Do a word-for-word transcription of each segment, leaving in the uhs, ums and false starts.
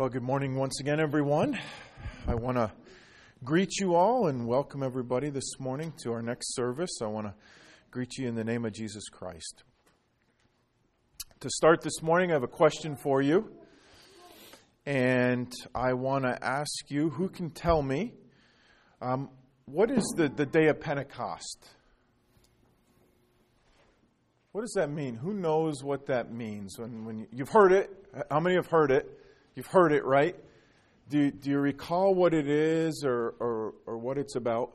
Well, good morning once again, everyone. I want to greet you all and welcome everybody this morning to our next service. I want to greet you in the name of Jesus Christ. To start this morning, I have a question for you. And I want to ask you, who can tell me, um, what is the, the day of Pentecost? What does that mean? Who knows what that means? When, when you, you've heard it. How many have heard it? You've heard it, right? Do you, do you recall what it is or, or, or what it's about?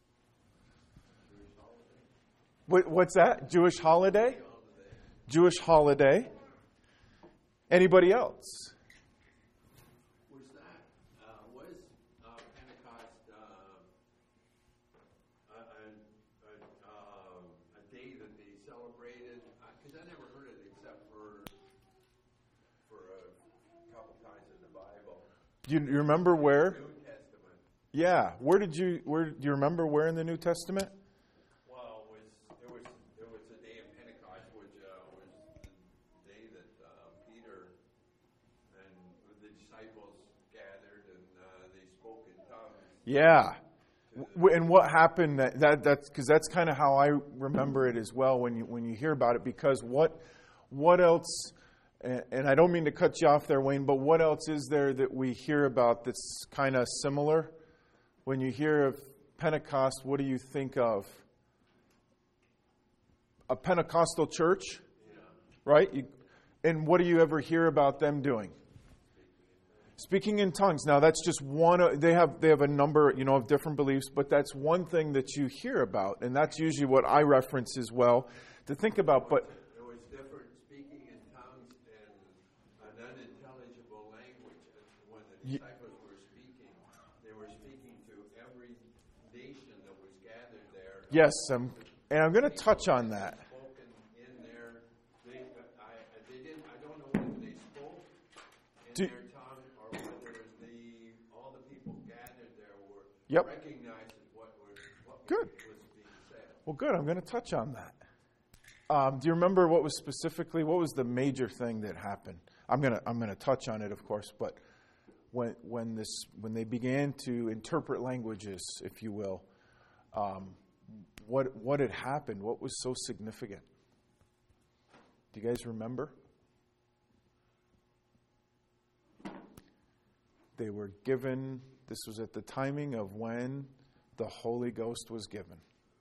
What, what's that? Jewish holiday? Jewish holiday. Anybody else? Was that, uh, was uh, Pentecost uh, a, a, a, uh, a day that they celebrated? Because I never heard it except for for a couple times in the Bible. Do you, you remember where? New Testament. Yeah. Where did you, where, do you remember where in the New Testament? Well, it was, it was, it was the day of Pentecost, which uh, was the day that uh, Peter and the disciples gathered and uh, they spoke in tongues. Yeah. W- And what happened? That, that that's because that's kind of how I remember it as well. When you when you hear about it, because what what else? And, and I don't mean to cut you off there, Wayne, but what else is there that we hear about that's kind of similar? When you hear of Pentecost, what do you think of? A Pentecostal church, Yeah. right? You, and what do you ever hear about them doing? Speaking in tongues. Now that's just one. of- They have they have a number, you know, of different beliefs, but that's one thing that you hear about, and that's usually what I reference as well to think about. But It was different speaking in tongues and an unintelligible language. When the Ye- disciples were speaking, they were speaking to every nation that was gathered there. yes, I'm, and I'm going to touch on that. Spoken in their, they, I, they didn't. I don't know whether they spoke in Do- their tongue or whether the all the people gathered there were Yep. recognized what was what Good. was being said. Well, good. I'm going to touch on that. Um, do you remember what was specifically, what was the major thing that happened? I'm going to I'm going to touch on it, of course, but when when this when they began to interpret languages, if you will, um, what what had happened? What was so significant? Do you guys remember? They were given. This was at the timing of when the Holy Ghost was given.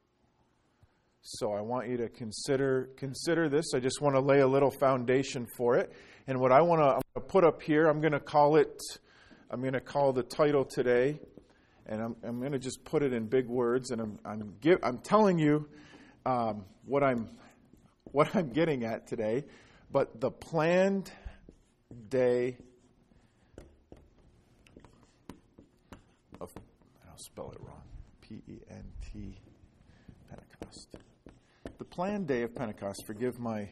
So I want you to consider consider this. I just want to lay a little foundation for it. And what I want to, I'm going to put up here, I'm going to call it, I'm going to call the title today, and I'm, I'm going to just put it in big words. And I'm I'm, give, I'm telling you um, what I'm what I'm getting at today. But the planned day of, I'll spell it wrong, P E N T, Pentecost. The planned day of Pentecost. Forgive my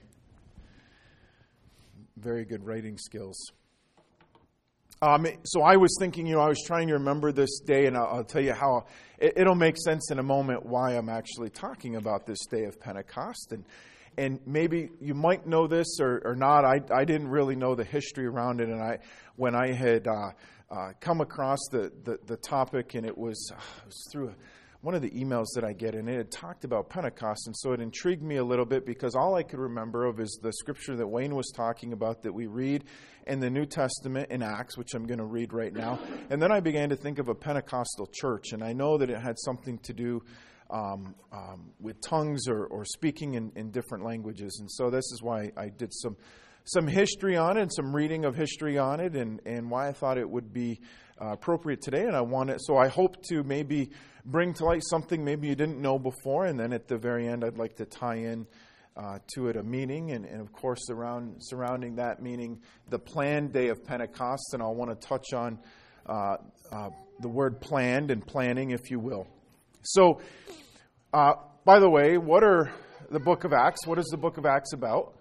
very good writing skills. Um, so I was thinking, you know, I was trying to remember this day, and I'll, I'll tell you how it, it'll make sense in a moment why I'm actually talking about this day of Pentecost. And and maybe you might know this or, or not. I I didn't really know the history around it, and I when I had uh, uh, come across the, the, the topic, and it was, uh, it was through a, one of the emails that I get, and it had talked about Pentecost, and so it intrigued me a little bit because all I could remember of is the scripture that Wayne was talking about that we read in the New Testament in Acts, which I'm going to read right now. And then I began to think of a Pentecostal church, and I know that it had something to do um, um, with tongues or, or speaking in, in different languages. And so this is why I did some some history on it, and some reading of history on it, and, and why I thought it would be uh, appropriate today. And I want it, so I hope to maybe bring to light something maybe you didn't know before, and then at the very end I'd like to tie in uh, to it a meaning, and, and of course around, surrounding that meaning the planned day of Pentecost, and I'll want to touch on uh, uh, the word planned and planning, if you will. So, uh, by the way, what are the book of Acts? What is the book of Acts about?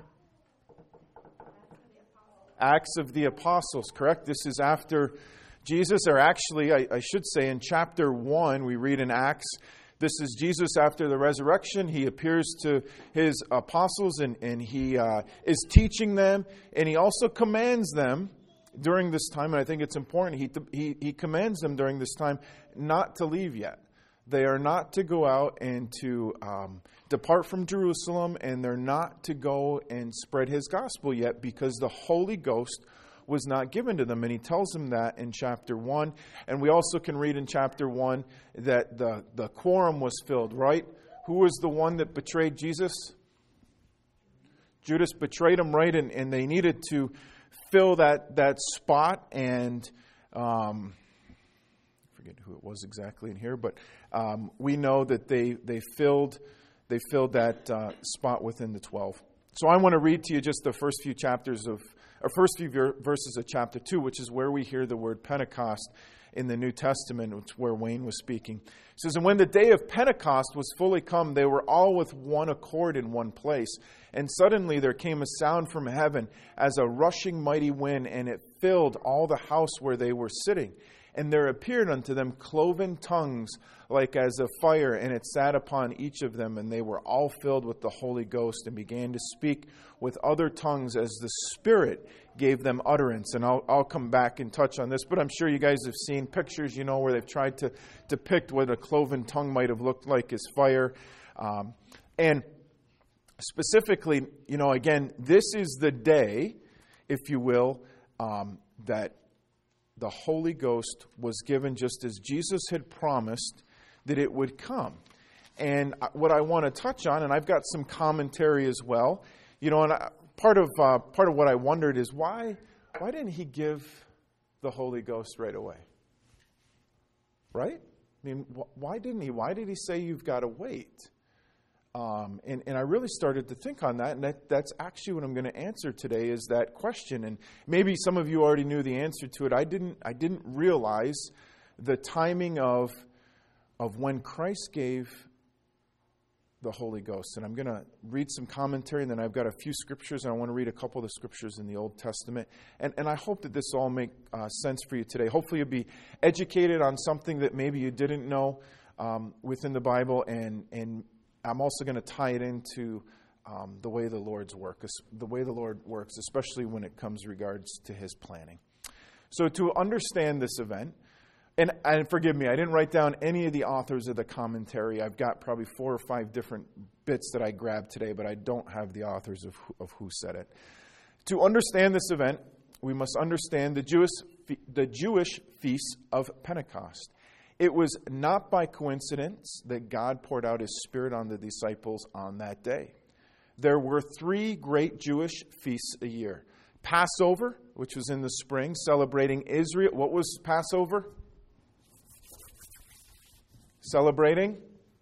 Acts of the Apostles, correct? This is after Jesus, or actually, I, I should say, in chapter one, we read in Acts, this is Jesus after the resurrection. He appears to his apostles, and, and he uh, is teaching them, and he also commands them during this time, and I think it's important, he, he, he commands them during this time not to leave yet. They are not to go out and to um, depart from Jerusalem, and they're not to go and spread his gospel yet, because the Holy Ghost was not given to them. And he tells them that in chapter one. And we also can read in chapter one that the, the quorum was filled, right? Who was the one that betrayed Jesus? Judas betrayed him, right? And, and they needed to fill that, that spot. And um, I forget who it was exactly in here, but um, we know that they, they filled they filled that uh, spot within the twelve. So I want to read to you just the first few chapters of, or first few ver- verses of chapter two, which is where we hear the word Pentecost in the New Testament, which where Wayne was speaking. It says, "And when the day of Pentecost was fully come, they were all with one accord in one place. And suddenly there came a sound from heaven as a rushing mighty wind, and it filled all the house where they were sitting. And there appeared unto them cloven tongues like as of fire, and it sat upon each of them. And they were all filled with the Holy Ghost, and began to speak with other tongues as the Spirit gave them utterance." And I'll, I'll come back and touch on this, but I'm sure you guys have seen pictures, you know, where they've tried to depict what a cloven tongue might have looked like as fire. Um, and specifically, you know, again, this is the day, if you will, um, that the Holy Ghost was given just as Jesus had promised that it would come. And what I want to touch on, and I've got some commentary as well, you know, and I, part of uh, part of what I wondered is why why didn't he give the Holy Ghost right away? Right? I mean, wh- why didn't he? Why did he say you've got to wait? Um, and, and I really started to think on that, and that, that's actually what I'm going to answer today is that question. And maybe some of you already knew the answer to it. I didn't. I didn't realize the timing of of when Christ gave the Holy Ghost. And I'm going to read some commentary, and then I've got a few scriptures, and I want to read a couple of the scriptures in the Old Testament. And, and I hope that this all make uh, sense for you today. Hopefully you'll be educated on something that maybe you didn't know um, within the Bible, and and I'm also going to tie it into um, the way the Lord's work, the way the Lord works, especially when it comes regards to His planning. So to understand this event, and, and forgive me, I didn't write down any of the authors of the commentary. I've got probably four or five different bits that I grabbed today, but I don't have the authors of who, of who said it. To understand this event, we must understand the Jewish the Jewish feast of Pentecost. It was not by coincidence that God poured out His Spirit on the disciples on that day. There were three great Jewish feasts a year. Passover, which was in the spring, celebrating Israel. What was Passover? Celebrating?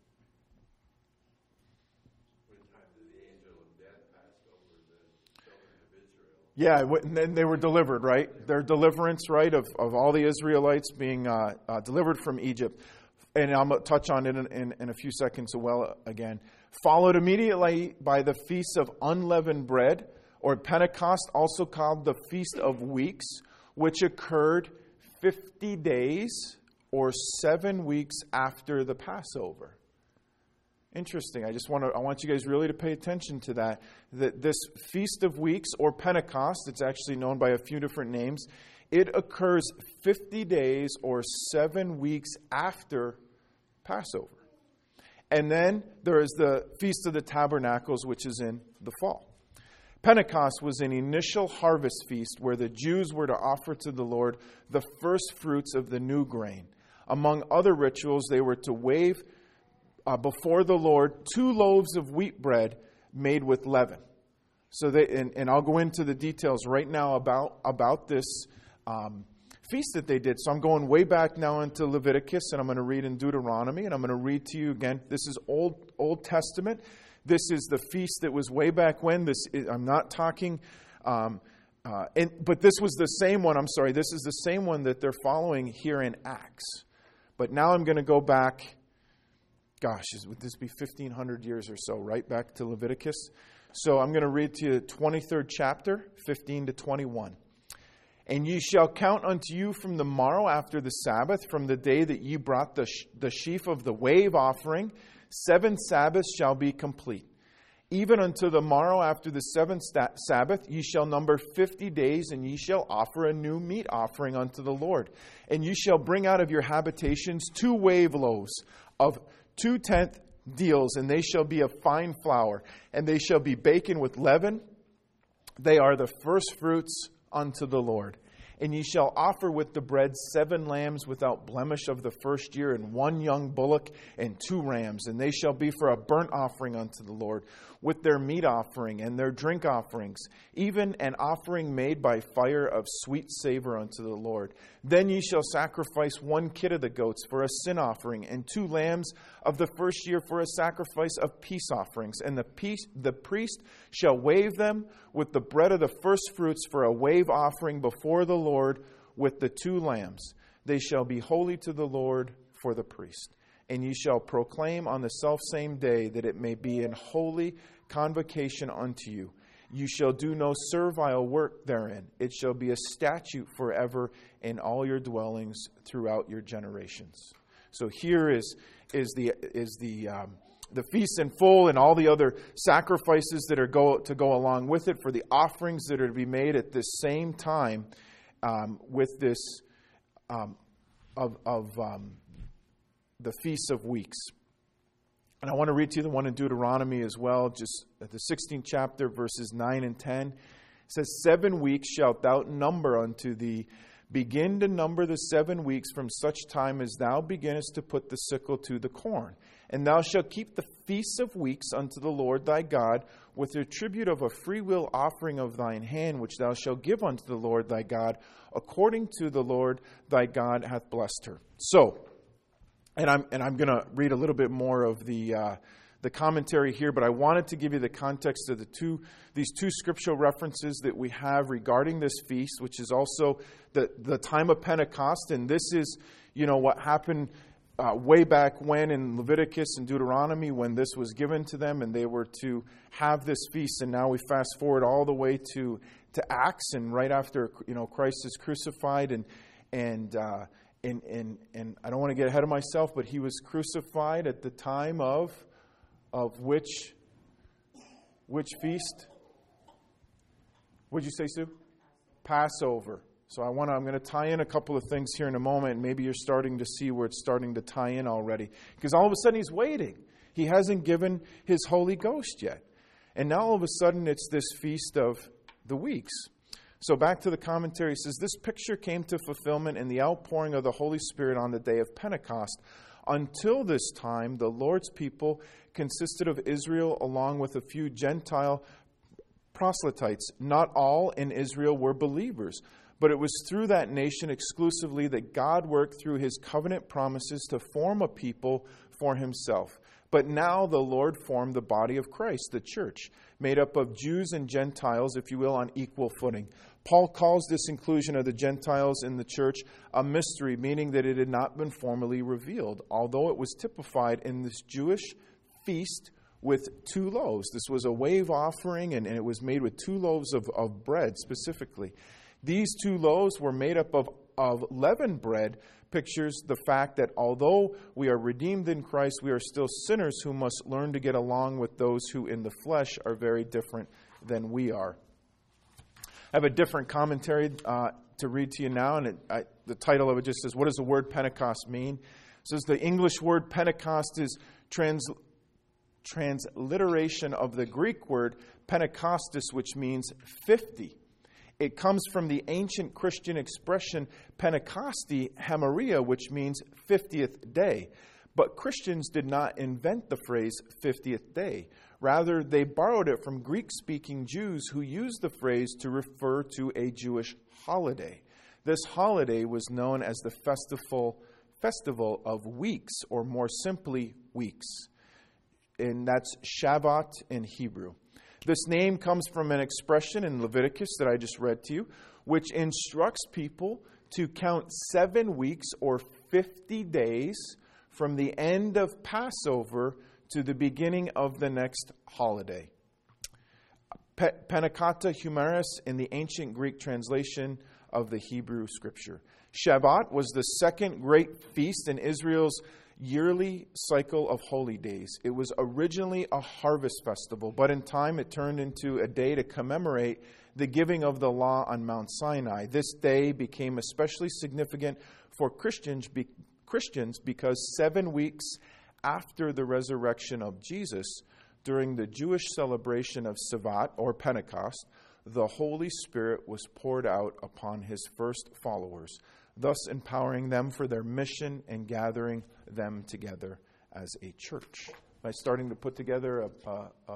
Yeah, and then they were delivered, right? Their deliverance, right, of, of all the Israelites being uh, uh, delivered from Egypt. And I'm going to touch on it in, in, in a few seconds as well again. Followed immediately by the Feast of Unleavened Bread, or Pentecost, also called the Feast of Weeks, which occurred fifty days or seven weeks after the Passover. Interesting. I just want to I want you guys really to pay attention to that. That this Feast of Weeks, or Pentecost, it's actually known by a few different names. It occurs fifty days or seven weeks after Passover. And then there is the Feast of the Tabernacles, which is in the fall. Pentecost was an initial harvest feast where the Jews were to offer to the Lord the first fruits of the new grain. Among other rituals, they were to wave Uh, before the Lord two loaves of wheat bread made with leaven. So they, and, and I'll go into the details right now about, about this um, feast that they did. So I'm going way back now into Leviticus, and I'm going to read in Deuteronomy, and I'm going to read to you again. This is Old Old Testament. This is the feast that was way back when. This is, I'm not talking, um, uh, and, but this was the same one. I'm sorry, this is the same one that they're following here in Acts. But now I'm going to go back. Gosh, would this be fifteen hundred years or so, right back to Leviticus? So I'm going to read to you the twenty-third chapter, fifteen to twenty-one. "And ye shall count unto you from the morrow after the Sabbath, from the day that ye brought the, sh- the sheaf of the wave offering, seven Sabbaths shall be complete. Even unto the morrow after the seventh Sabbath, ye shall number fifty days, and ye shall offer a new meat offering unto the Lord. And ye shall bring out of your habitations two wave loaves of two tenth deals, and they shall be of fine flour, and they shall be baken with leaven. They are the first fruits unto the Lord. And ye shall offer with the bread seven lambs without blemish of the first year, and one young bullock, and two rams. And they shall be for a burnt offering unto the Lord, with their meat offering and their drink offerings, even an offering made by fire of sweet savor unto the Lord. Then ye shall sacrifice one kid of the goats for a sin offering, and two lambs of the first year for a sacrifice of peace offerings. And the, peace, the priest shall wave them with the bread of the first fruits for a wave offering before the Lord with the two lambs. They shall be holy to the Lord for the priest. And ye shall proclaim on the selfsame day that it may be an holy convocation unto you. You shall do no servile work therein. It shall be a statute forever in all your dwellings throughout your generations. So here is is the is the um, the feast in full and all the other sacrifices that are go to go along with it, for the offerings that are to be made at this same time um, with this um, of of um, the Feast of Weeks. And I want to read to you the one in Deuteronomy as well, just at the sixteenth chapter, verses nine and ten. It says, Seven weeks shalt thou number unto thee. Begin to number the seven weeks from such time as thou beginnest to put the sickle to the corn. And thou shalt keep the feasts of weeks unto the Lord thy God, with the tribute of a freewill offering of thine hand, which thou shalt give unto the Lord thy God, according to the Lord thy God hath blessed her. So, And I'm and I'm going to read a little bit more of the uh, the commentary here, but I wanted to give you the context of the two these two scriptural references that we have regarding this feast, which is also the the time of Pentecost, and this is you know what happened uh, way back when in Leviticus and Deuteronomy when this was given to them, and they were to have this feast. And now we fast forward all the way to to Acts, and right after you know Christ is crucified, and and uh, And, and and I don't want to get ahead of myself, but he was crucified at the time of of which which feast? What'd you say, Sue? Passover. So I want to, I'm going to tie in a couple of things here in a moment. Maybe you're starting to see where it's starting to tie in already. Because all of a sudden he's waiting. He hasn't given his Holy Ghost yet. And now all of a sudden it's this Feast of the Weeks. So back to the commentary, it says, this picture came to fulfillment in the outpouring of the Holy Spirit on the day of Pentecost. Until this time, the Lord's people consisted of Israel along with a few Gentile proselytes. Not all in Israel were believers, but it was through that nation exclusively that God worked through his covenant promises to form a people for himself. But now the Lord formed the body of Christ, the church, made up of Jews and Gentiles, if you will, on equal footing. Paul calls this inclusion of the Gentiles in the church a mystery, meaning that it had not been formally revealed, although it was typified in this Jewish feast with two loaves. This was a wave offering, and, and it was made with two loaves of, of bread specifically. These two loaves were made up of, of leavened bread, pictures the fact that although we are redeemed in Christ, we are still sinners who must learn to get along with those who in the flesh are very different than we are. I have a different commentary uh, to read to you now, and it, I, the title of it just says, what does the word Pentecost mean? It says the English word Pentecost is trans, transliteration of the Greek word Pentecostus, which means fifty. It comes from the ancient Christian expression Pentecosti Hemaria, which means fiftieth day. But Christians did not invent the phrase fiftieth day. Rather, they borrowed it from Greek-speaking Jews who used the phrase to refer to a Jewish holiday. This holiday was known as the festival, festival of weeks, or more simply, weeks. And that's Shabbat in Hebrew. This name comes from an expression in Leviticus that I just read to you, which instructs people to count seven weeks or fifty days from the end of Passover to the beginning of the next holiday. Pe- Pentekata Humeris in the ancient Greek translation of the Hebrew scripture. Shabbat was the second great feast in Israel's yearly cycle of holy days. It was originally a harvest festival, but in time it turned into a day to commemorate the giving of the law on Mount Sinai. This day became especially significant for Christians, be, Christians because seven weeks after the resurrection of Jesus, during the Jewish celebration of Shavuot or Pentecost, the Holy Spirit was poured out upon his first followers, thus empowering them for their mission and gathering them together as a church. Am I starting to put together a, a, a,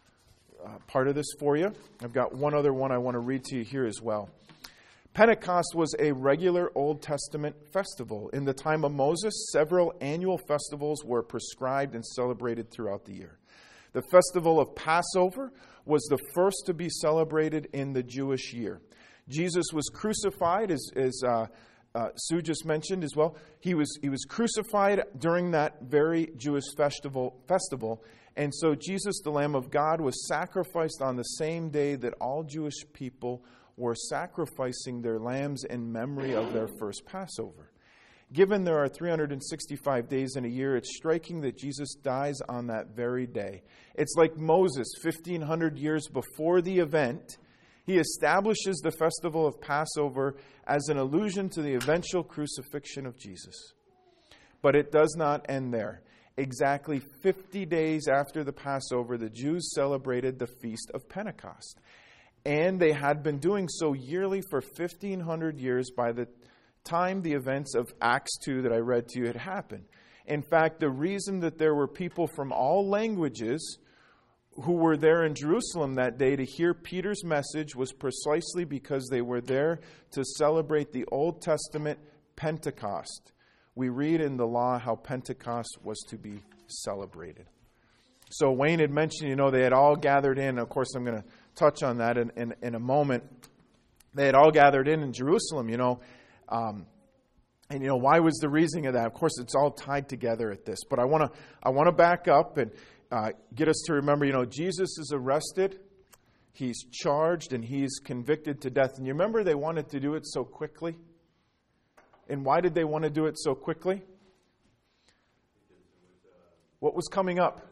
a part of this for you? I've got one other one I want to read to you here as well. Pentecost was a regular Old Testament festival. In the time of Moses, several annual festivals were prescribed and celebrated throughout the year. The festival of Passover was the first to be celebrated in the Jewish year. Jesus was crucified, as, as uh, uh, Sue just mentioned as well. He was he was crucified during that very Jewish festival. Festival, and so Jesus, the Lamb of God, was sacrificed on the same day that all Jewish people were sacrificing their lambs in memory of their first Passover. Given there are three hundred sixty-five days in a year, it's striking that Jesus dies on that very day. It's like Moses, fifteen hundred years before the event, he establishes the festival of Passover as an allusion to the eventual crucifixion of Jesus. But it does not end there. Exactly fifty days after the Passover, the Jews celebrated the Feast of Pentecost. And they had been doing so yearly for fifteen hundred years by the time the events of Acts two that I read to you had happened. In fact, the reason that there were people from all languages who were there in Jerusalem that day to hear Peter's message was precisely because they were there to celebrate the Old Testament Pentecost. We read in the law how Pentecost was to be celebrated. So Wayne had mentioned, you know, they had all gathered in. Of course, I'm going to touch on that in, in, in a moment. They had all gathered in in Jerusalem, you know. Um, and, you know, why was the reasoning of that? Of course, it's all tied together at this. But I want to I want to back up and uh, get us to remember, you know, Jesus is arrested. He's charged and he's convicted to death. And you remember they wanted to do it so quickly? And why did they want to do it so quickly? What was coming up?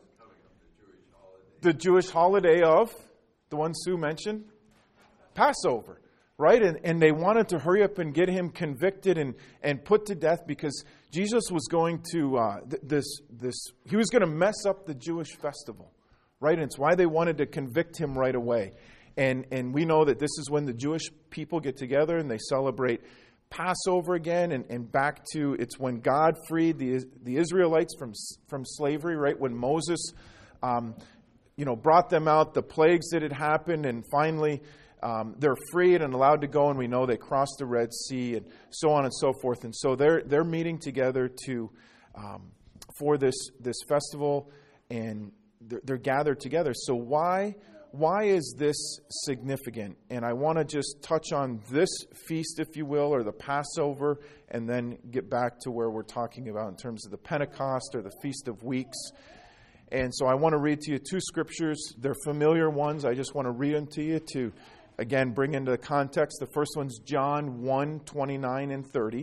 The Jewish holiday of, the one Sue mentioned, Passover. Right? And, and they wanted to hurry up and get him convicted and, and put to death because Jesus was going to, uh, th- this, this, he was going to mess up the Jewish festival. Right? And it's why they wanted to convict him right away. And, and we know that this is when the Jewish people get together and they celebrate Passover again and, and back to, it's when God freed the, the Israelites from, from slavery, right? When Moses, um, you know, brought them out, the plagues that had happened, and finally, Um, they're freed and allowed to go, and we know they crossed the Red Sea and so on and so forth. And so they're they're meeting together to um, for this this festival, and they're, they're gathered together. So why why is this significant? And I want to just touch on this feast, if you will, or the Passover, and then get back to where we're talking about in terms of the Pentecost or the Feast of Weeks. And so I want to read to you two scriptures. They're familiar ones. I just want to read them to you to, again, bring into the context. The first one's John one, twenty-nine and thirty.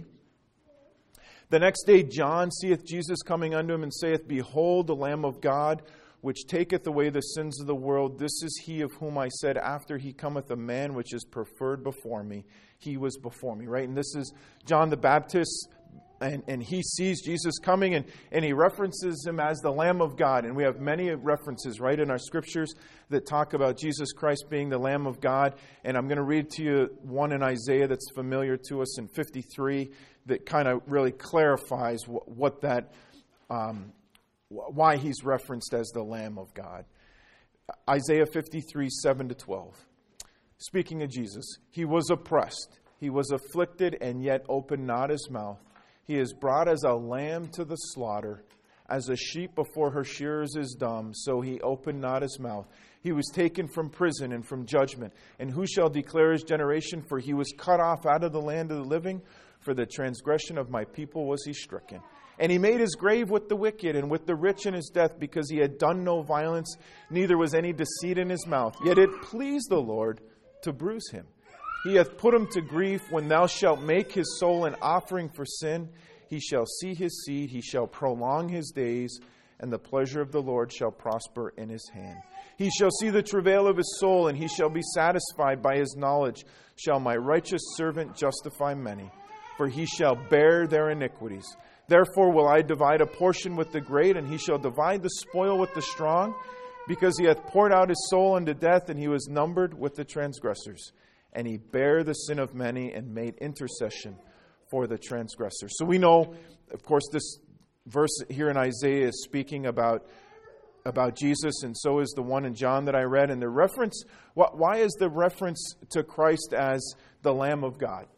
The next day John seeth Jesus coming unto him and saith, Behold, the Lamb of God, which taketh away the sins of the world. This is he of whom I said, After he cometh a man which is preferred before me. He was before me. Right? And this is John the Baptist. And, and he sees Jesus coming, and, and he references him as the Lamb of God. And we have many references, right, in our scriptures that talk about Jesus Christ being the Lamb of God. And I'm going to read to you one in Isaiah that's familiar to us in fifty-three that kind of really clarifies what, what that, um, why he's referenced as the Lamb of God. Isaiah fifty-three, seven to twelve. Speaking of Jesus, he was oppressed, he was afflicted, and yet opened not his mouth. He is brought as a lamb to the slaughter, as a sheep before her shearers is dumb, so he opened not his mouth. He was taken from prison and from judgment. And who shall declare his generation? For he was cut off out of the land of the living. For the transgression of my people was he stricken. And he made his grave with the wicked and with the rich in his death, because he had done no violence, neither was any deceit in his mouth. Yet it pleased the Lord to bruise him. He hath put him to grief. When thou shalt make his soul an offering for sin, He shall see his seed, he shall prolong his days, and the pleasure of the Lord shall prosper in his hand. He shall see the travail of his soul, and he shall be satisfied by his knowledge. Shall my righteous servant justify many? For he shall bear their iniquities. Therefore will I divide a portion with the great, and he shall divide the spoil with the strong, because he hath poured out his soul unto death, and he was numbered with the transgressors. And he bare the sin of many, and made intercession for the transgressors. So we know, of course, this verse here in Isaiah is speaking about, about Jesus, and so is the one in John that I read. And the reference, why is the reference to Christ as the Lamb of God?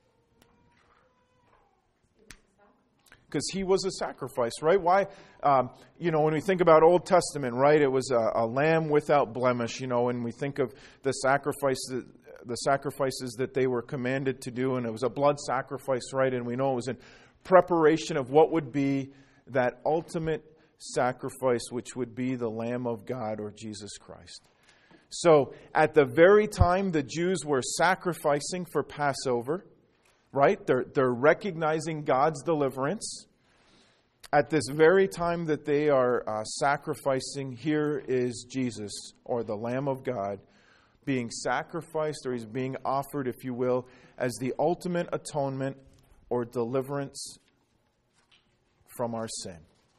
Because he was a sacrifice, right? Why? Um, you know, when we think about Old Testament, right, it was a, a lamb without blemish. You know, and we think of the sacrifices, the sacrifices that they were commanded to do, and it was a blood sacrifice, right? And we know it was in preparation of what would be that ultimate sacrifice, which would be the Lamb of God, or Jesus Christ. So, at the very time the Jews were sacrificing for Passover, right? They're, they're recognizing God's deliverance. At this very time that they are uh, sacrificing, here is Jesus, or the Lamb of God, being sacrificed, or he's being offered, if you will, as the ultimate atonement or deliverance from our sin.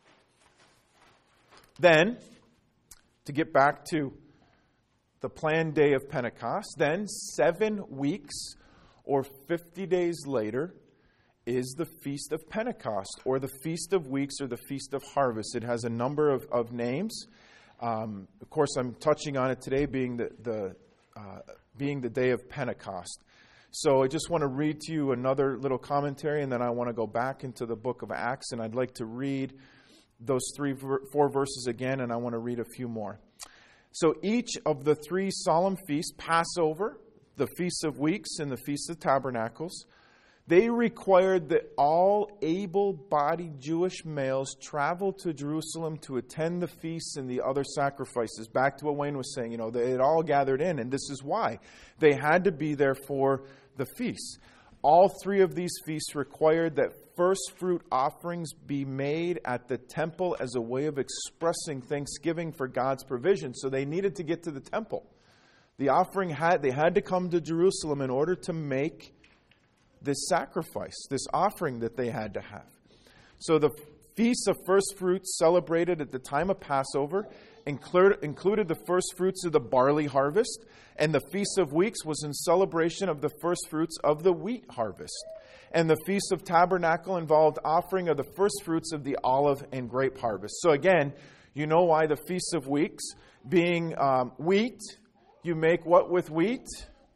Then, to get back to the planned day of Pentecost, then seven weeks or fifty days later is the Feast of Pentecost, or the Feast of Weeks, or the Feast of Harvest. It has a number of, of names. Um, of course, I'm touching on it today being the, the uh, being the day of Pentecost. So I just want to read to you another little commentary, and then I want to go back into the book of Acts, and I'd like to read those three, four verses again, and I want to read a few more. So each of the three solemn feasts, Passover, the Feast of Weeks, and the Feast of Tabernacles, they required that all able-bodied Jewish males travel to Jerusalem to attend the feasts and the other sacrifices. Back to what Wayne was saying, you know, they had all gathered in, and this is why. They had to be there for the feasts. All three of these feasts required that first fruit offerings be made at the temple as a way of expressing thanksgiving for God's provision. So they needed to get to the temple. The offering had, they had to come to Jerusalem in order to make this sacrifice, this offering that they had to have. So the Feast of First Fruits celebrated at the time of Passover included, included the first fruits of the barley harvest, and the Feast of Weeks was in celebration of the first fruits of the wheat harvest. And the Feast of Tabernacle involved offering of the first fruits of the olive and grape harvest. So again, you know why the Feast of Weeks, being um, wheat, you make what with wheat?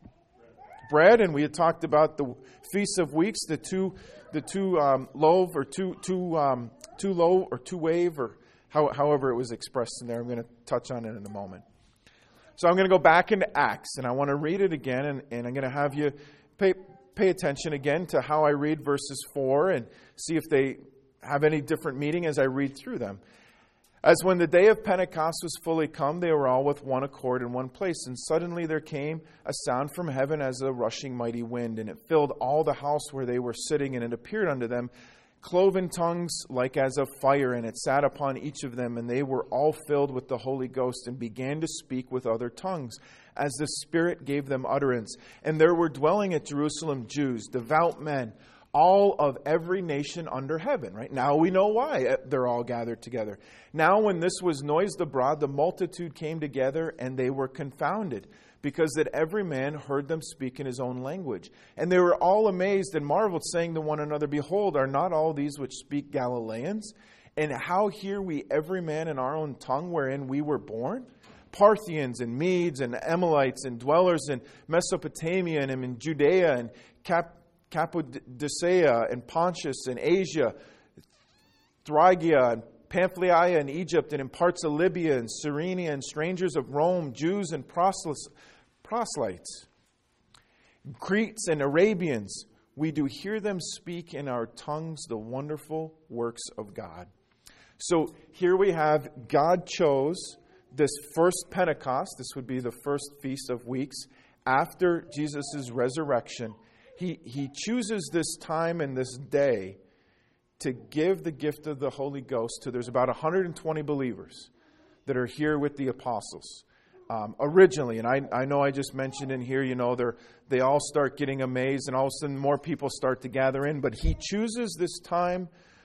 Bread. And we had talked about the Feast of Weeks, the two, the two um, loaf or two, two, um, two loaf or two wave, or how, however it was expressed in there. I'm going to touch on it in a moment. So I'm going to go back into Acts, and I want to read it again, and, and I'm going to have you pay pay attention again to how I read verses four and see if they have any different meaning as I read through them. As when the day of Pentecost was fully come, they were all with one accord in one place. And suddenly there came a sound from heaven as a rushing mighty wind, and it filled all the house where they were sitting, and it appeared unto them cloven tongues like as of fire, and it sat upon each of them, and they were all filled with the Holy Ghost, and began to speak with other tongues, as the Spirit gave them utterance. And there were dwelling at Jerusalem Jews, devout men, all of every nation under heaven. Right now we know why they're all gathered together. Now when this was noised abroad, the multitude came together, and they were confounded, because that every man heard them speak in his own language. And they were all amazed and marveled, saying to one another, Behold, are not all these which speak Galileans? And how hear we every man in our own tongue wherein we were born? Parthians and Medes and Amalekites and dwellers in Mesopotamia and in Judea and Cap- Cappadocia and Pontus and Asia, Phrygia and Pamphylia and Egypt, and in parts of Libya and Cyrene, and strangers of Rome, Jews and proselytes, Cretes and Arabians, we do hear them speak in our tongues the wonderful works of God. So here we have, God chose this first Pentecost, this would be the first Feast of Weeks, after Jesus' resurrection. He, he chooses this time and this day to give the gift of the Holy Ghost to, there's about one hundred twenty believers that are here with the apostles. Um, originally, and I, I know I just mentioned in here, you know, they're, they all start getting amazed, and all of a sudden more people start to gather in. But he chooses this time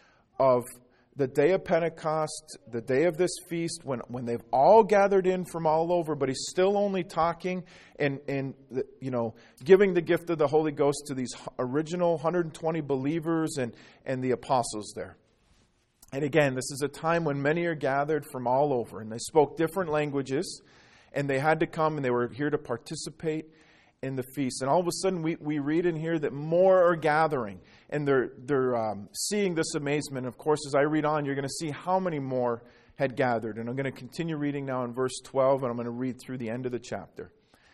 of the day of Pentecost, the day of this feast, when, when they've all gathered in from all over, but he's still only talking and, and you know, giving the gift of the Holy Ghost to these original one hundred twenty believers and, and the apostles there. And again, this is a time when many are gathered from all over, and they spoke different languages. And they had to come, and they were here to participate in the feast. And all of a sudden, we, we read in here that more are gathering. And they're, they're um, seeing this amazement. Of course, as I read on, you're going to see how many more had gathered. And I'm going to continue reading now in verse twelve, and I'm going to read through the end of the chapter.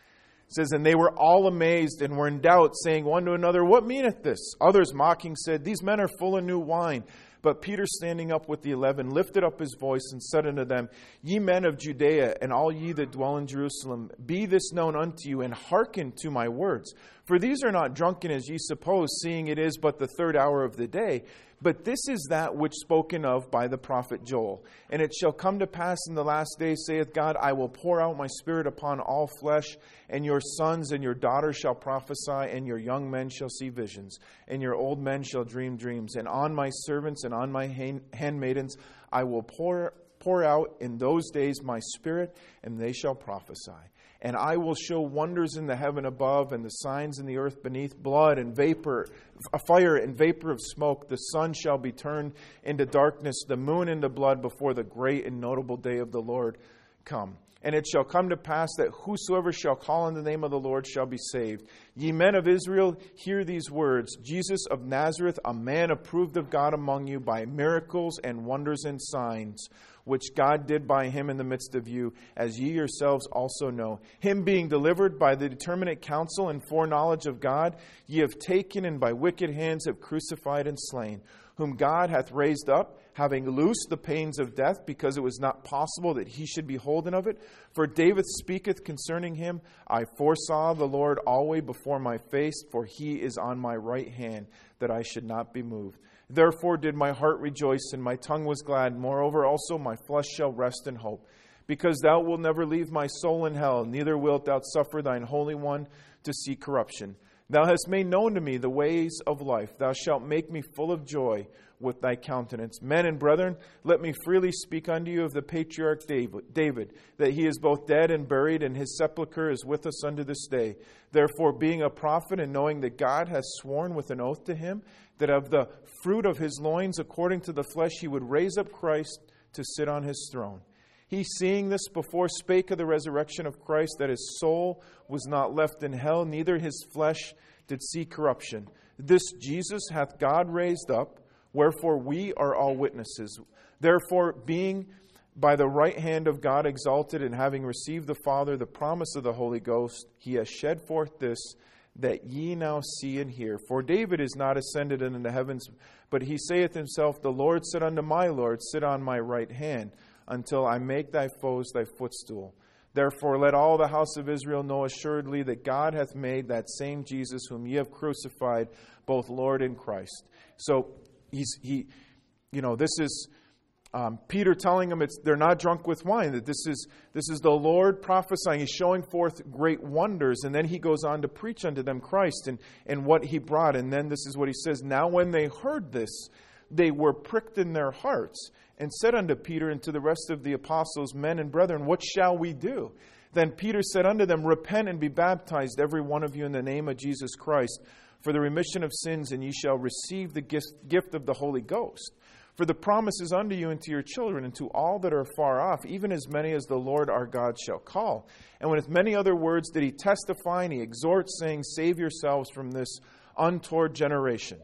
It says, "And they were all amazed and were in doubt, saying one to another, 'What meaneth this?' Others mocking said, 'These men are full of new wine.' But Peter, standing up with the eleven, lifted up his voice and said unto them, 'Ye men of Judea, and all ye that dwell in Jerusalem, be this known unto you, and hearken to my words. For these are not drunken as ye suppose, seeing it is but the third hour of the day. But this is that which spoken of by the prophet Joel. And it shall come to pass in the last days, saith God, I will pour out my spirit upon all flesh, and your sons and your daughters shall prophesy, and your young men shall see visions, and your old men shall dream dreams. And on my servants and on my handmaidens I will pour, pour out in those days my spirit, and they shall prophesy. And I will show wonders in the heaven above, and the signs in the earth beneath, blood and vapor, a fire and vapor of smoke. The sun shall be turned into darkness, the moon into blood, before the great and notable day of the Lord come. And it shall come to pass that whosoever shall call on the name of the Lord shall be saved. Ye men of Israel, hear these words. Jesus of Nazareth, a man approved of God among you by miracles and wonders and signs, which God did by him in the midst of you, as ye yourselves also know. Him being delivered by the determinate counsel and foreknowledge of God, ye have taken and by wicked hands have crucified and slain, whom God hath raised up, having loosed the pains of death, because it was not possible that he should be holden of it. For David speaketh concerning him, I foresaw the Lord always before my face, for he is on my right hand, that I should not be moved. Therefore did my heart rejoice, and my tongue was glad. Moreover also my flesh shall rest in hope. Because thou wilt never leave my soul in hell, neither wilt thou suffer thine Holy One to see corruption. Thou hast made known to me the ways of life. Thou shalt make me full of joy with thy countenance. Men and brethren, let me freely speak unto you of the patriarch David, that he is both dead and buried, and his sepulchre is with us unto this day. Therefore, being a prophet, and knowing that God hath sworn with an oath to him, that of the fruit of his loins, according to the flesh, he would raise up Christ to sit on his throne. He, seeing this before, spake of the resurrection of Christ, that his soul was not left in hell, neither his flesh did see corruption. This Jesus hath God raised up, wherefore we are all witnesses. Therefore, being by the right hand of God exalted, and having received the Father the promise of the Holy Ghost, he has shed forth this, that ye now see and hear. For David is not ascended into the heavens, but he saith himself, the Lord said unto my Lord, sit on my right hand, until I make thy foes thy footstool. Therefore let all the house of Israel know assuredly that God hath made that same Jesus whom ye have crucified, both Lord and Christ. So he's he, you know, this is um, Peter telling them it's they're not drunk with wine. That this is this is the Lord prophesying. He's showing forth great wonders, and then he goes on to preach unto them Christ and and what he brought. And then this is what he says. Now when they heard this, they were pricked in their hearts, and said unto Peter and to the rest of the apostles, Men and brethren, what shall we do? Then Peter said unto them, Repent and be baptized, every one of you, in the name of Jesus Christ, for the remission of sins, and ye shall receive the gift of the Holy Ghost. For the promise is unto you and to your children, and to all that are far off, even as many as the Lord our God shall call. And with many other words did he testify, and he exhorts, saying, Save yourselves from this untoward generation.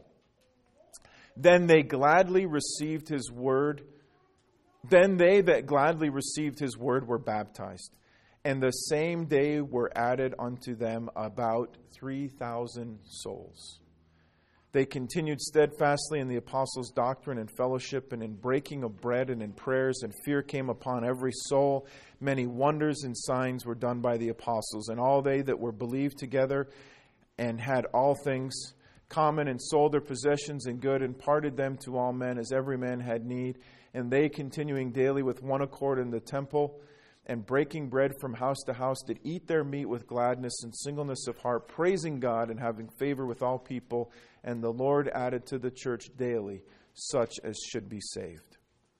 Then they gladly received his word. Then they that gladly received his word were baptized. And the same day were added unto them about three thousand souls. They continued steadfastly in the apostles' doctrine and fellowship, and in breaking of bread and in prayers, and fear came upon every soul. Many wonders and signs were done by the apostles, and all they that were believed together and had all things common and sold their possessions and good and parted them to all men as every man had need. And they, continuing daily with one accord in the temple and breaking bread from house to house, did eat their meat with gladness and singleness of heart, praising God and having favor with all people. And the Lord added to the church daily such as should be saved.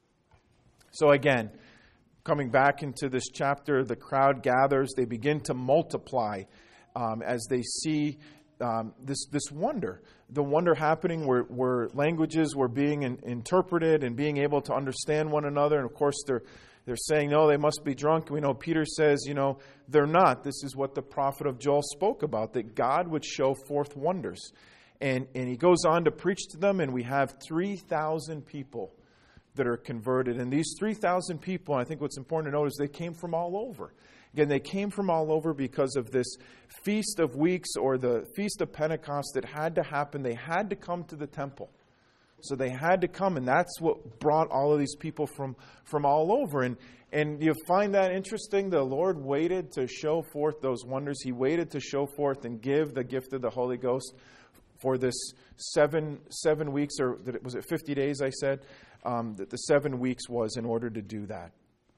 So again, coming back into this chapter, the crowd gathers. They begin to multiply um, as they see Um, this this wonder, the wonder happening where, where languages were being in, interpreted and being able to understand one another. And of course, they're they're saying, no, they must be drunk. We know Peter says, you know, they're not. This is what the prophet of Joel spoke about, that God would show forth wonders. And, and he goes on to preach to them, and we have three thousand people that are converted. And these three thousand people, I think what's important to note is they came from all over. Again, they came from all over because of this Feast of Weeks or the Feast of Pentecost that had to happen. They had to come to the temple. So they had to come, and that's what brought all of these people from, from all over. And, and you find that interesting? The Lord waited to show forth those wonders. He waited to show forth and give the gift of the Holy Ghost for this seven seven weeks, or was it fifty days, I said? Um, that the seven weeks was in order to do that.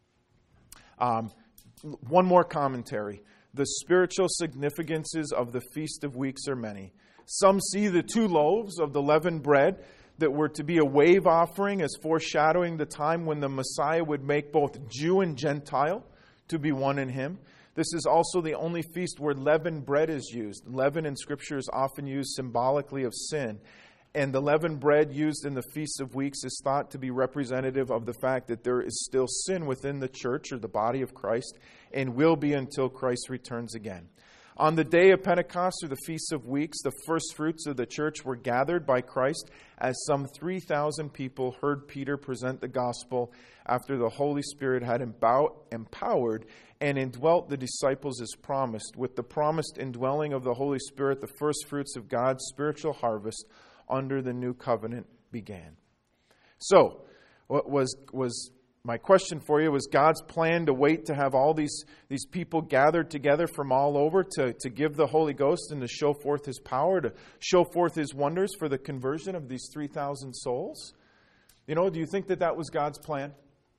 Um One more commentary. The spiritual significances of the Feast of Weeks are many. Some see the two loaves of the leavened bread that were to be a wave offering as foreshadowing the time when the Messiah would make both Jew and Gentile to be one in him. This is also the only feast where leavened bread is used. Leaven in Scripture is often used symbolically of sin. And the leavened bread used in the Feast of Weeks is thought to be representative of the fact that there is still sin within the church or the body of Christ and will be until Christ returns again. On the day of Pentecost or the Feast of Weeks, the first fruits of the church were gathered by Christ as some three thousand people heard Peter present the gospel after the Holy Spirit had empowered and indwelt the disciples as promised. With the promised indwelling of the Holy Spirit, the first fruits of God's spiritual harvest under the new covenant began. So, what was was my question for you was God's plan to wait to have all these, these people gathered together from all over to, to give the Holy Ghost and to show forth His power, to show forth His wonders for the conversion of these three thousand souls? You know, do you think that that was God's plan?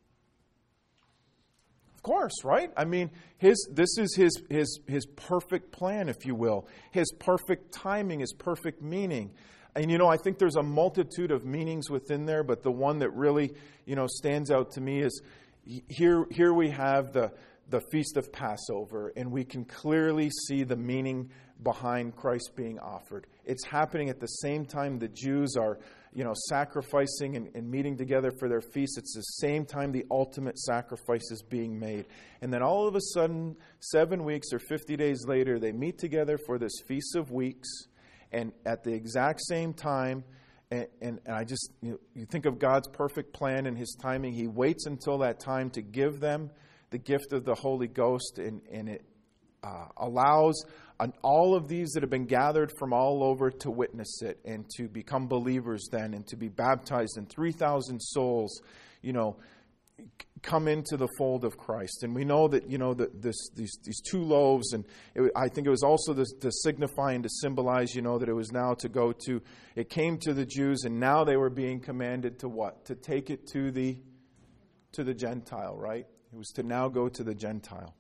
Of course, right? I mean, his this is his his his perfect plan, if you will. His perfect timing, His perfect meaning. And, you know, I think there's a multitude of meanings within there, but the one that really, you know, stands out to me is here Here we have the, the Feast of Passover, and we can clearly see the meaning behind Christ being offered. It's happening at the same time the Jews are, you know, sacrificing and, and meeting together for their feast. It's the same time the ultimate sacrifice is being made. And then all of a sudden, seven weeks or fifty days later, they meet together for this Feast of Weeks. And at the exact same time, and, and, and I just, you know, you think of God's perfect plan and His timing. He waits until that time to give them the gift of the Holy Ghost, and, and it uh, allows an, all of these that have been gathered from all over to witness it and to become believers then and to be baptized. And three thousand souls, you know, come into the fold of Christ. And we know that, you know, that this these these two loaves, and it, I think it was also to, to signify and to symbolize, you know, that it was now to go to, it came to the Jews, and now they were being commanded to what? To take it to the to the Gentile, right? It was to now go to the Gentile.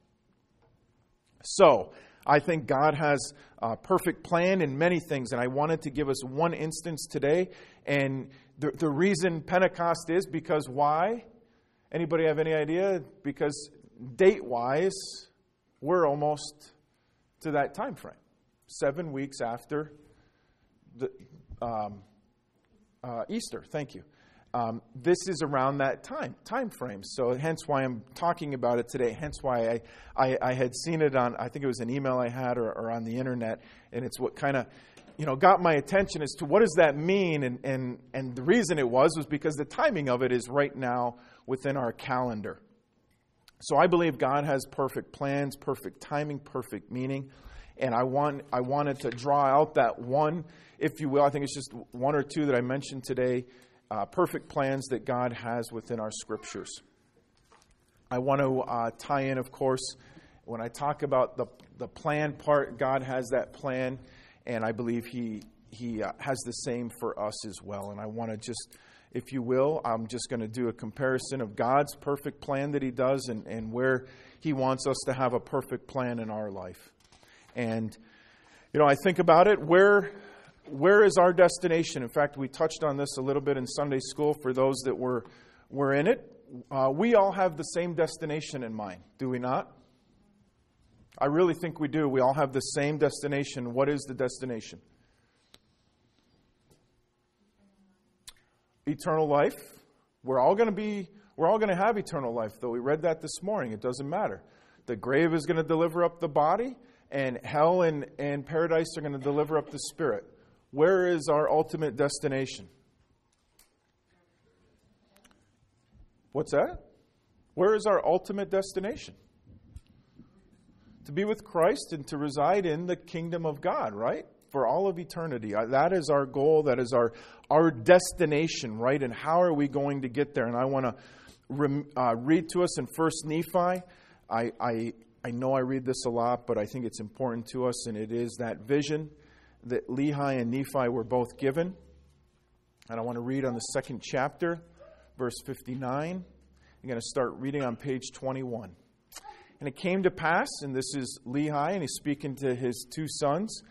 So, I think God has a perfect plan in many things, and I wanted to give us one instance today. And the, the reason Pentecost is because why? Anybody have any idea? Because date-wise, we're almost to that time frame. Seven weeks after the um, uh, Easter. Thank you. Um, this is around that time time frame. So hence why I'm talking about it today. Hence why I, I, I had seen it on, I think it was an email I had or, or on the internet. And it's what kind of, you know, got my attention as to what does that mean? And, and, and the reason it was was because the timing of it is right now within our calendar. So I believe God has perfect plans, perfect timing, perfect meaning. And I want I wanted to draw out that one, if you will. I think it's just one or two that I mentioned today. Uh, perfect plans that God has within our scriptures. I want to uh, tie in, of course, when I talk about the the plan part, God has that plan, and I believe He he uh, has the same for us as well. And I want to just, if you will, I'm just going to do a comparison of God's perfect plan that he does and, and where he wants us to have a perfect plan in our life. And, you know, I think about it, where where is our destination? In fact, we touched on this a little bit in Sunday school for those that were, were in it. Uh, we all have the same destination in mind, do we not? I really think we do. We all have the same destination. What is the destination? Eternal life. We're all going to be, we're all going to have eternal life, though. We read that this morning. It doesn't matter. The grave is going to deliver up the body, and hell and, and paradise are going to deliver up the spirit. Where is our ultimate destination? What's that? Where is our ultimate destination? To be with Christ and to reside in the kingdom of God, right? For all of eternity. That is our goal. That is our, our destination, right? And how are we going to get there? And I want to re, uh, read to us in First Nephi. I, I, I know I read this a lot, but I think it's important to us, and it is that vision that Lehi and Nephi were both given. And I want to read on the second chapter, verse fifty-nine. I'm going to start reading on page twenty-one. And it came to pass, and this is Lehi, and he's speaking to his two sons,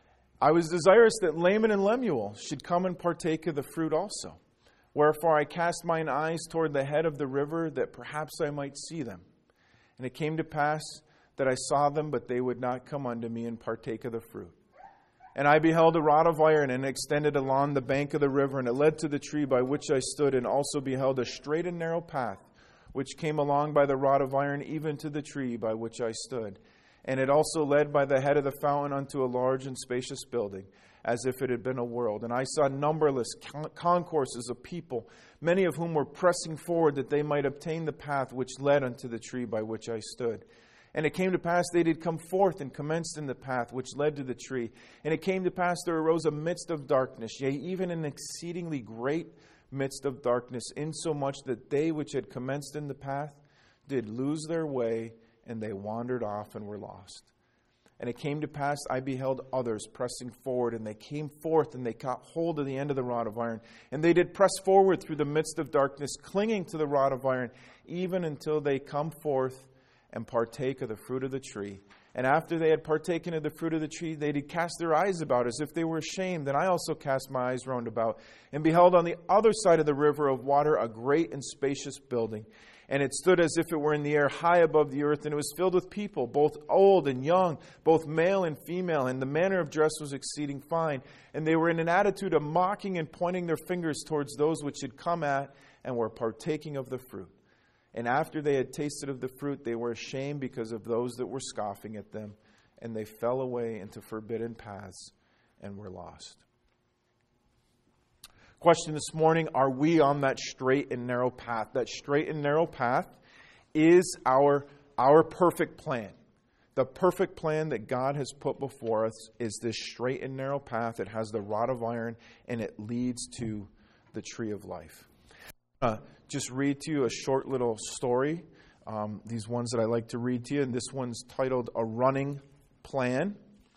I was desirous that Laman and Lemuel should come and partake of the fruit also. Wherefore I cast mine eyes toward the head of the river, that perhaps I might see them. And it came to pass that I saw them, but they would not come unto me and partake of the fruit. And I beheld a rod of iron, and it extended along the bank of the river, and it led to the tree by which I stood, and also beheld a straight and narrow path, which came along by the rod of iron, even to the tree by which I stood. And it also led by the head of the fountain unto a large and spacious building, as if it had been a world. And I saw numberless concourses of people, many of whom were pressing forward that they might obtain the path which led unto the tree by which I stood. And it came to pass they did come forth and commenced in the path which led to the tree. And it came to pass there arose a midst of darkness, yea, even an exceedingly great midst of darkness, insomuch that they which had commenced in the path did lose their way, and they wandered off and were lost. And it came to pass, I beheld others pressing forward, and they came forth, and they caught hold of the end of the rod of iron. And they did press forward through the midst of darkness, clinging to the rod of iron, even until they come forth and partake of the fruit of the tree. And after they had partaken of the fruit of the tree, they did cast their eyes about as if they were ashamed. And I also cast my eyes round about, and beheld on the other side of the river of water a great and spacious building. And it stood as if it were in the air, high above the earth, and it was filled with people, both old and young, both male and female, and the manner of dress was exceeding fine. And they were in an attitude of mocking and pointing their fingers towards those which had come at and were partaking of the fruit. And after they had tasted of the fruit, they were ashamed because of those that were scoffing at them, and they fell away into forbidden paths and were lost. Question this morning, are we on that straight and narrow path? That straight and narrow path is our, our perfect plan. The perfect plan that God has put before us is this straight and narrow path. It has the rod of iron, and it leads to the tree of life. Uh, just read to you a short little story. Um, these ones that I like to read to you, and this one's titled A Running Plan.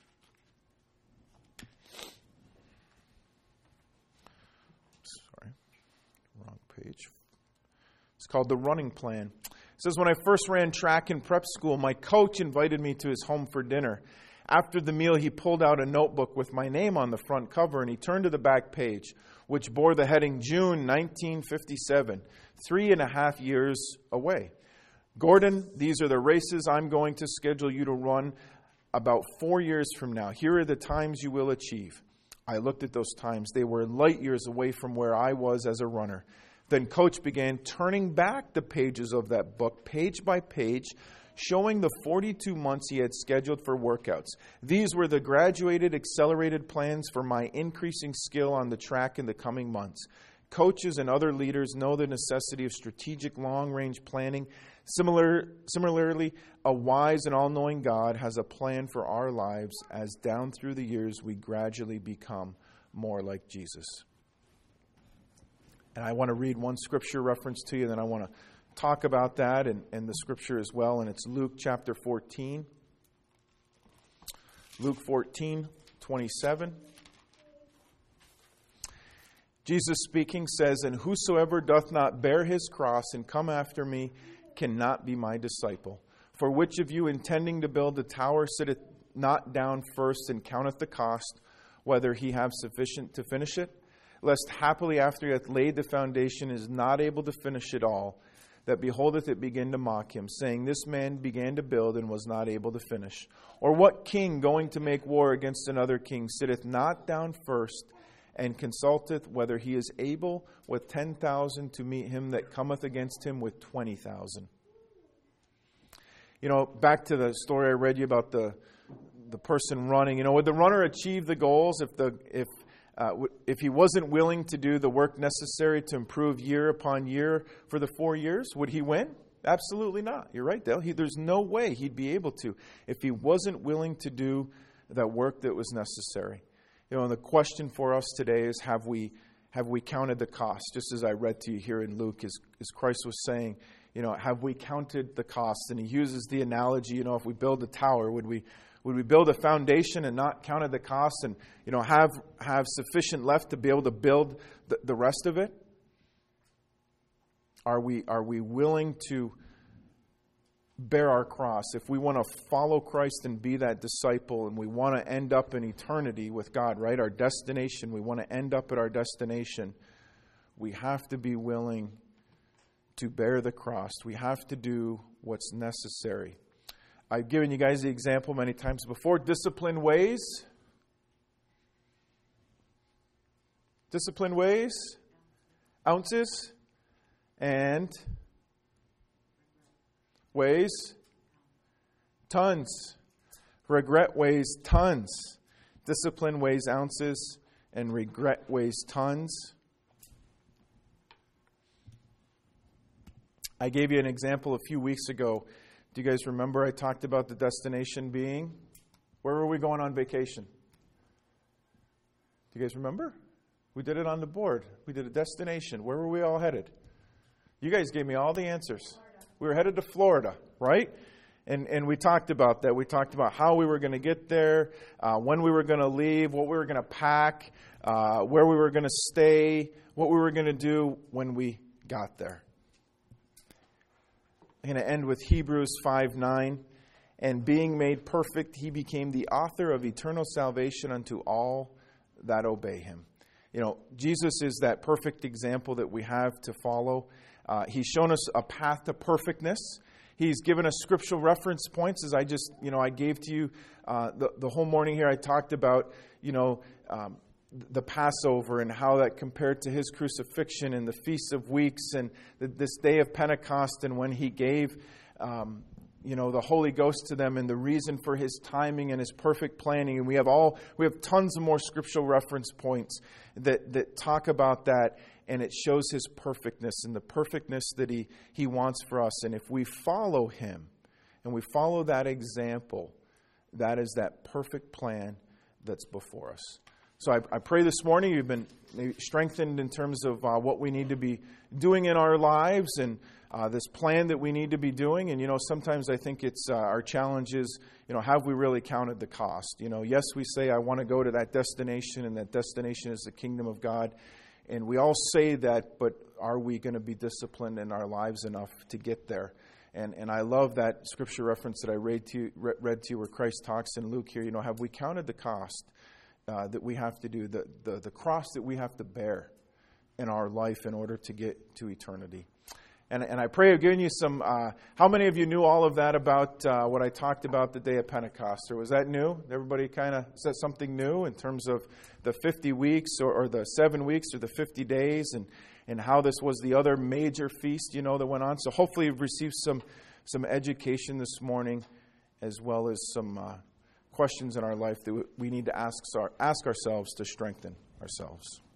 Sorry, wrong page. It's called The Running Plan. It says, when I first ran track in prep school, my coach invited me to his home for dinner. After the meal, he pulled out a notebook with my name on the front cover, and he turned to the back page, which bore the heading June nineteen fifty-seven, three and a half years away. Gordon, these are the races I'm going to schedule you to run about four years from now. Here are the times you will achieve. I looked at those times. They were light years away from where I was as a runner. Then Coach began turning back the pages of that book, page by page, showing the forty-two months he had scheduled for workouts. These were the graduated, accelerated plans for my increasing skill on the track in the coming months. Coaches and other leaders know the necessity of strategic long-range planning. Similar, similarly, a wise and all-knowing God has a plan for our lives as down through the years we gradually become more like Jesus. And I want to read one scripture reference to you, then I want to talk about that and, and the scripture as well, and it's Luke chapter fourteen. Luke fourteen, twenty-seven. Jesus speaking says, "And whosoever doth not bear his cross and come after me cannot be my disciple. For which of you intending to build a tower sitteth not down first and counteth the cost, whether he have sufficient to finish it? Lest happily after he hath laid the foundation is not able to finish it all, that beholdeth it begin to mock him, saying, This man began to build and was not able to finish. Or what king going to make war against another king sitteth not down first and consulteth whether he is able with ten thousand to meet him that cometh against him with twenty thousand? You know, back to the story I read you about the the person running. You know, would the runner achieve the goals if the if uh, if he wasn't willing to do the work necessary to improve year upon year for the four years? Would he win? Absolutely not. You're right, Dale. He, there's no way he'd be able to if he wasn't willing to do that work that was necessary. You know, and the question for us today is, have we have we counted the cost? Just as I read to you here in Luke, as, as Christ was saying, you know, have we counted the cost? And he uses the analogy, you know, if we build a tower, would we would we build a foundation and not counted the cost, and, you know, have have sufficient left to be able to build the, the rest of it? Are we are we willing to bear our cross? If we want to follow Christ and be that disciple, and we want to end up in eternity with God, right? Our destination, we want to end up at our destination. We have to be willing to bear the cross. We have to do what's necessary. I've given you guys the example many times before. Disciplined ways. Disciplined ways. Ounces. And ways. Tons. Regret weighs tons. Discipline weighs ounces. And regret weighs tons. I gave you an example a few weeks ago. Do you guys remember I talked about the destination being? Where were we going on vacation? Do you guys remember? We did it on the board. We did a destination. Where were we all headed? You guys gave me all the answers. Florida. We were headed to Florida, right? And and we talked about that. We talked about how we were going to get there, uh, when we were going to leave, what we were going to pack, uh, where we were going to stay, what we were going to do when we got there. I'm going to end with Hebrews five nine. And being made perfect, he became the author of eternal salvation unto all that obey him. You know, Jesus is that perfect example that we have to follow. Uh, he's shown us a path to perfectness. He's given us scriptural reference points, as I just, you know, I gave to you uh, the, the whole morning here. I talked about, you know, um, the Passover and how that compared to his crucifixion and the Feast of Weeks and the, this day of Pentecost, and when he gave, um, you know, the Holy Ghost to them, and the reason for his timing and his perfect planning. And we have all we have tons of more scriptural reference points that that talk about that, and it shows his perfectness and the perfectness that he he wants for us. And if we follow him and we follow that example, that is that perfect plan that's before us. So I, I pray this morning you've been strengthened in terms of uh, what we need to be doing in our lives, and uh, this plan that we need to be doing. And, you know, sometimes I think it's uh, our challenge is, you know, have we really counted the cost? You know, yes, we say I want to go to that destination, and that destination is the kingdom of God. And we all say that, but are we going to be disciplined in our lives enough to get there? And and I love that scripture reference that I read to you, read to you where Christ talks in Luke here. You know, have we counted the cost? Uh, that we have to do, the, the, the cross that we have to bear in our life in order to get to eternity. And, and I pray I've given you some, uh, how many of you knew all of that about uh, what I talked about the day of Pentecost? Or was that new? Everybody kind of said something new in terms of the fifty weeks or, or the seven weeks or the fifty days, and, and how this was the other major feast, you know, that went on. So hopefully you've received some, some education this morning, as well as some uh, questions in our life that we need to ask, ask ourselves to strengthen ourselves.